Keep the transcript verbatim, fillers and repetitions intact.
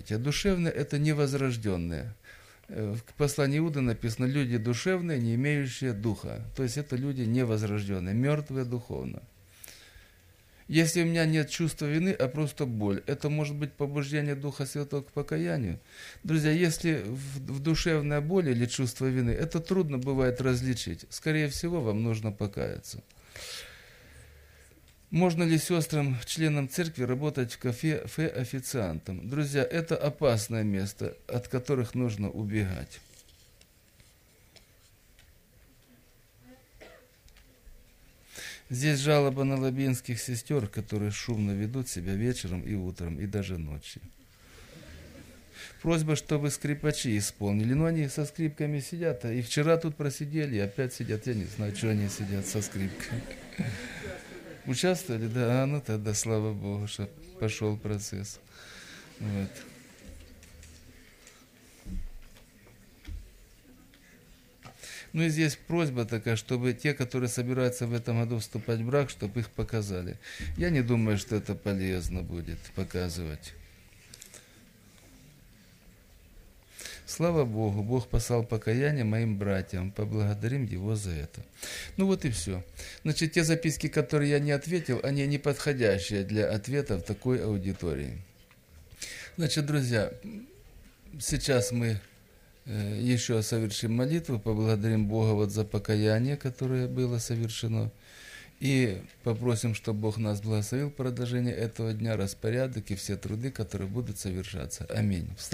Запомните, душевные – это невозрожденные. В послании Иуды написано: люди душевные, не имеющие духа. То есть это люди невозрожденные, мертвые духовно. Если у меня нет чувства вины, а просто боль, это может быть побуждение Духа Святого к покаянию. Друзья, если в, в душевная боль или чувство вины, это трудно бывает различить. Скорее всего, вам нужно покаяться. Можно ли сестрам, членам церкви, работать в кафе официантом? Друзья, это опасное место, от которых нужно убегать. Здесь жалоба на лабинских сестер, которые шумно ведут себя вечером и утром, и даже ночью. Просьба, чтобы скрипачи исполнили. Но они со скрипками сидят, и вчера тут просидели, и опять сидят. Я не знаю, что они сидят со скрипками. Участвовали? Да, а ну тогда, слава Богу, что пошел процесс. Вот. Ну и здесь просьба такая, чтобы те, которые собираются в этом году вступать в брак, чтобы их показали. Я не думаю, что это полезно будет показывать. Слава Богу, Бог послал покаяние моим братьям, поблагодарим Его за это. Ну вот и все. Значит, те записки, которые я не ответил, они не подходящие для ответа в такой аудитории. Значит, друзья, сейчас мы еще совершим молитву, поблагодарим Бога вот за покаяние, которое было совершено, и попросим, чтобы Бог нас благословил в продолжении этого дня, распорядок и все труды, которые будут совершаться. Аминь.